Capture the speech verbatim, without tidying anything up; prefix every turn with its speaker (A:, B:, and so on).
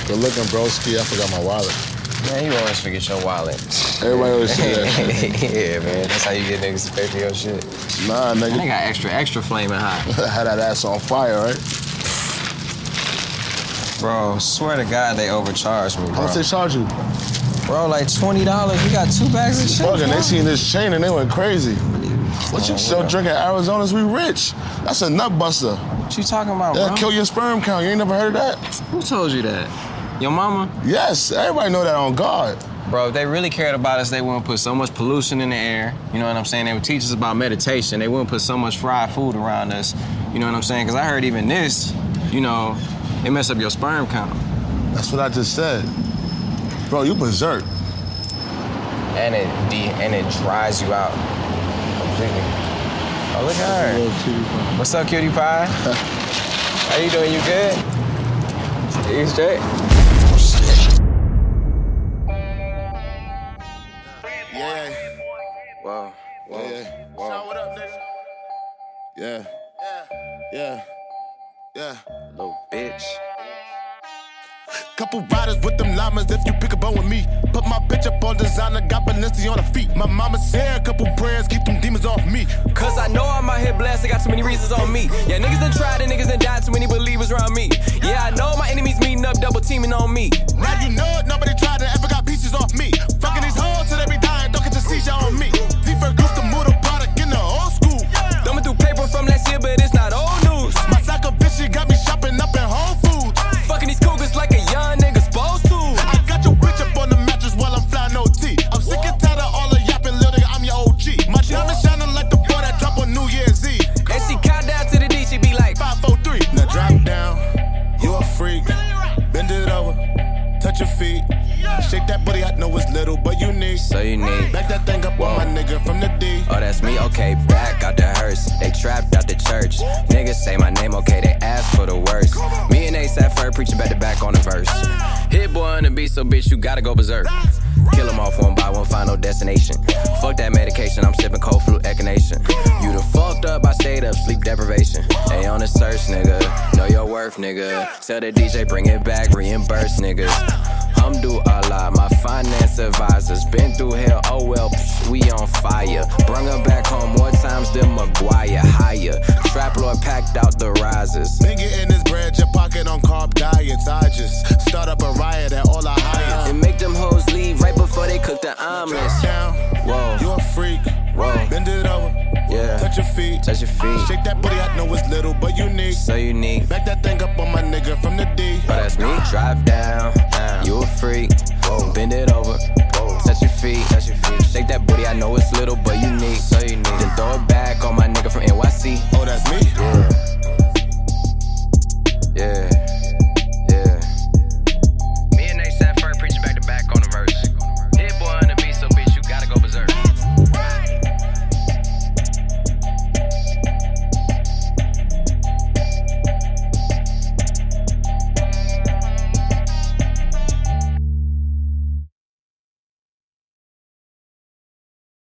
A: Good looking, broski. I forgot my wallet.
B: Man, you always forget your wallet.
A: Everybody always say that.
B: Yeah, man. That's how you get niggas to pay for your shit.
A: Nah, nigga.
B: They got extra, extra flaming hot.
A: Had that ass on fire, right?
B: Bro, swear to God they overcharged me, bro.
A: How much they charge you?
B: Bro, like twenty dollars. You got two bags of shit.
A: Fucking, they seen this chain and they went crazy. What you still drinking Arizona's? We rich. That's a nut buster.
B: What you talking about,
A: That'll
B: bro?
A: kill your sperm count. You ain't never heard of that?
B: Who told you that? Your mama?
A: Yes, everybody know that on God.
B: Bro, if they really cared about us, they wouldn't put so much pollution in the air. You know what I'm saying? They would teach us about meditation. They wouldn't put so much fried food around us. You know what I'm saying? Because I heard even this, you know, it mess up your sperm count.
A: That's what I just said. Bro, you berserk.
B: And it de and it dries you out completely. Oh, look at her. What's up, cutie pie? How you doing? You good? You straight?
A: Yeah.
B: Whoa. Whoa.
A: Yeah.
B: Whoa.
A: Sean, what up, nigga? Yeah. Yeah. Yeah. Yeah.
B: Little bitch.
C: Couple riders with them llamas if you pick a bone with me. Put my bitch up on designer, got Balenci on her feet. My mama said a couple prayers, keep them demons off me.
D: Cause I know I'm out here blessed, I got too many reasons on me. Yeah, niggas done tried and niggas done died, too many believers around me. Yeah, I know my enemies meeting up, double teaming on me.
C: Now you know it, nobody tried to ever got pieces off me. Fucking these hoes till they be dying, don't get the seizure on me. D-Ferg used to move the product in the old school.
D: Thumbing through paper from last year, but it's not old news.
C: My psycho bitch, she got me shopping up in Whole Foods.
D: Fucking these cougars like a young nigga supposed to.
C: I got your bitch up on the mattress while I'm flying O T. I'm sick and tired of all the yapping, little nigga, I'm your O G. My diamond shining like the boy that drop on New Year's Eve.
D: And she count down to the D, she be like
C: five, four, three. Now drop down, you a freak. Bend it over, touch your feet. Shake that booty, I know it's little, but unique.
B: So unique.
C: Back that thing up
B: Whoa.
C: on my nigga from the D.
B: Oh, that's me? Okay, back out the hearse. They trapped out the church. Niggas say my name, okay, they ask for the worst. Me and A$AP Ferg preaching back to back on the verse. Hit boy on the beat, so bitch, you gotta go berserk. Kill them off one by one, final destination. Fuck that medication, I'm sipping cold flu echinacea. You done fucked up, I stayed up, sleep deprivation. They on the search, nigga. Know your worth, nigga. Tell the D J, bring it back, reimburse, niggas. Alhamdulillah, my finance advisors. Been through hell, oh well, psh, we on fire. Brung her back home more times than Maguire. Higher, Trap Lord packed out the risers.
C: Been getting this bread, your pocket on carb diets. I just start up a riot at all I hire.
B: And make them hoes leave right before they cook the omelets.
C: Down,
B: Whoa,
C: you a freak.
B: whoa,
C: Bend it over,
B: yeah.
C: touch your feet.
B: Touch your feet.
C: Shake that booty, I know it's little, but unique.
B: So unique.
C: Back that thing up on my nigga from the D.
B: Oh, that's me. Drive down, you a freak. Whoa. Bend it over, whoa. Touch your feet, touch your feet. Shake that booty, I know it's little but unique. So unique. Then throw it back on my nigga from N Y C.
C: Oh, that's me.